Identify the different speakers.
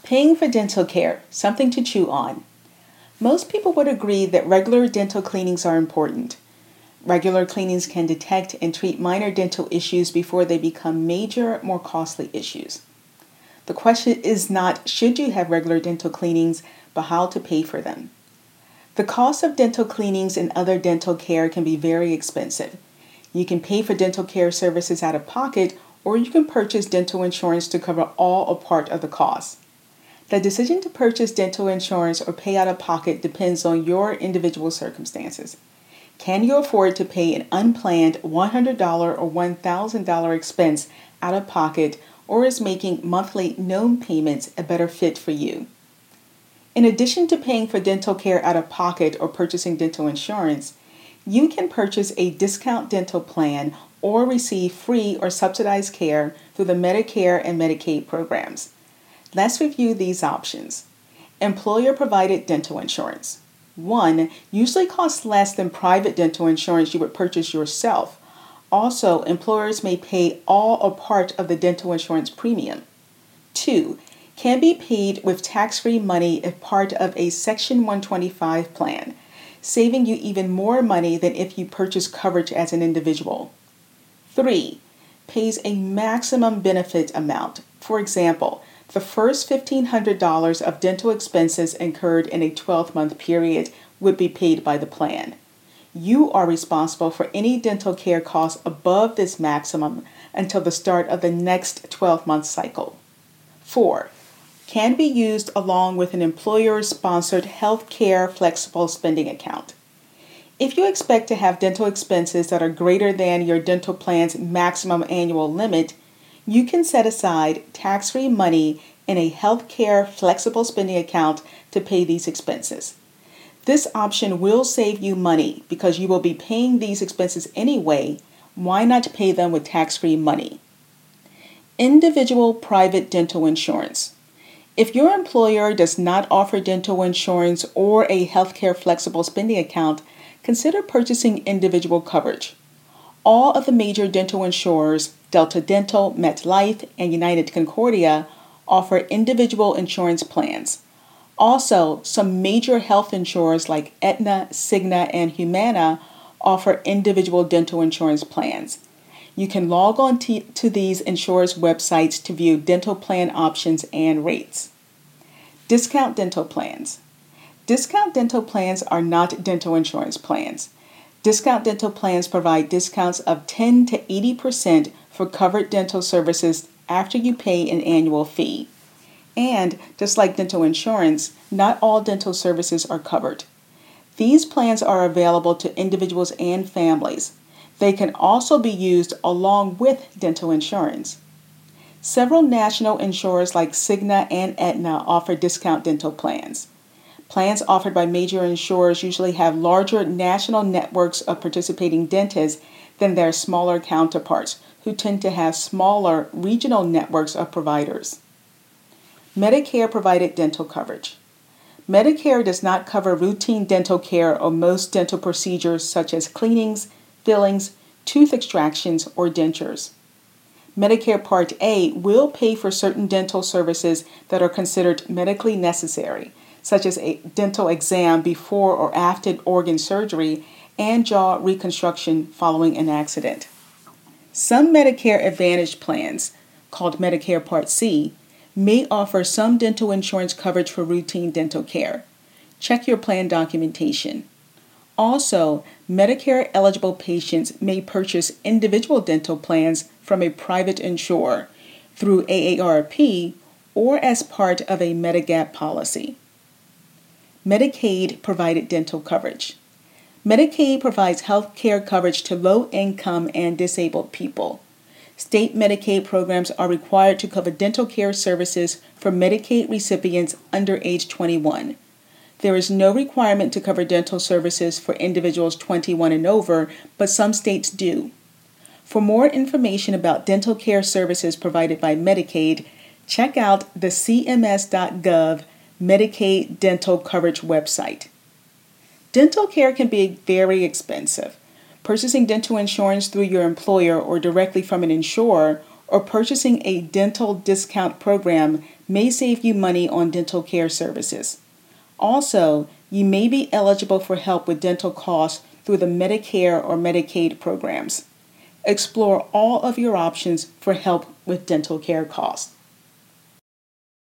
Speaker 1: Paying for dental care, something to chew on. Most people would agree that regular dental cleanings are important. Regular cleanings can detect and treat minor dental issues before they become major, more costly issues. The question is not should you have regular dental cleanings, but how to pay for them. The cost of dental cleanings and other dental care can be very expensive. You can pay for dental care services out of pocket, or you can purchase dental insurance to cover all or part of the cost. The decision to purchase dental insurance or pay out of pocket depends on your individual circumstances. Can you afford to pay an unplanned $100 or $1,000 expense out of pocket, or is making monthly known payments a better fit for you? In addition to paying for dental care out of pocket or purchasing dental insurance, you can purchase a discount dental plan or receive free or subsidized care through the Medicare and Medicaid programs. Let's review these options. Employer-provided dental insurance. One usually costs less than private dental insurance you would purchase yourself. Also, employers may pay all or part of the dental insurance premium. Two, can be paid with tax-free money if part of a Section 125 plan, saving you even more money than if you purchase coverage as an individual. Three, pays a maximum benefit amount. For example, the first $1,500 of dental expenses incurred in a 12-month period would be paid by the plan. You are responsible for any dental care costs above this maximum until the start of the next 12-month cycle. 4. Can be used along with an employer-sponsored health care flexible spending account. If you expect to have dental expenses that are greater than your dental plan's maximum annual limit, you can set aside tax-free money in a healthcare flexible spending account to pay these expenses. This option will save you money because you will be paying these expenses anyway. Why not pay them with tax-free money? Individual private dental insurance. If your employer does not offer dental insurance or a healthcare flexible spending account, consider purchasing individual coverage. All of the major dental insurers, Delta Dental, MetLife, and United Concordia, offer individual insurance plans. Also, some major health insurers like Aetna, Cigna, and Humana offer individual dental insurance plans. You can log on to these insurers' websites to view dental plan options and rates. Discount dental plans. Discount dental plans are not dental insurance plans. Discount dental plans provide discounts of 10 to 80% for covered dental services after you pay an annual fee. And, just like dental insurance, not all dental services are covered. These plans are available to individuals and families. They can also be used along with dental insurance. Several national insurers like Cigna and Aetna offer discount dental plans. Plans offered by major insurers usually have larger national networks of participating dentists than their smaller counterparts, who tend to have smaller regional networks of providers. Medicare-provided dental coverage. Medicare does not cover routine dental care or most dental procedures such as cleanings, fillings, tooth extractions, or dentures. Medicare Part A will pay for certain dental services that are considered medically necessary, such as a dental exam before or after organ surgery and jaw reconstruction following an accident. Some Medicare Advantage plans, called Medicare Part C, may offer some dental insurance coverage for routine dental care. Check your plan documentation. Also, Medicare-eligible patients may purchase individual dental plans from a private insurer through AARP or as part of a Medigap policy. Medicaid-provided dental coverage. Medicaid provides health care coverage to low-income and disabled people. State Medicaid programs are required to cover dental care services for Medicaid recipients under age 21. There is no requirement to cover dental services for individuals 21 and over, but some states do. For more information about dental care services provided by Medicaid, check out the cms.gov Medicaid dental coverage website. Dental care can be very expensive. Purchasing dental insurance through your employer or directly from an insurer, or purchasing a dental discount program may save you money on dental care services. Also, you may be eligible for help with dental costs through the Medicare or Medicaid programs. Explore all of your options for help with dental care costs.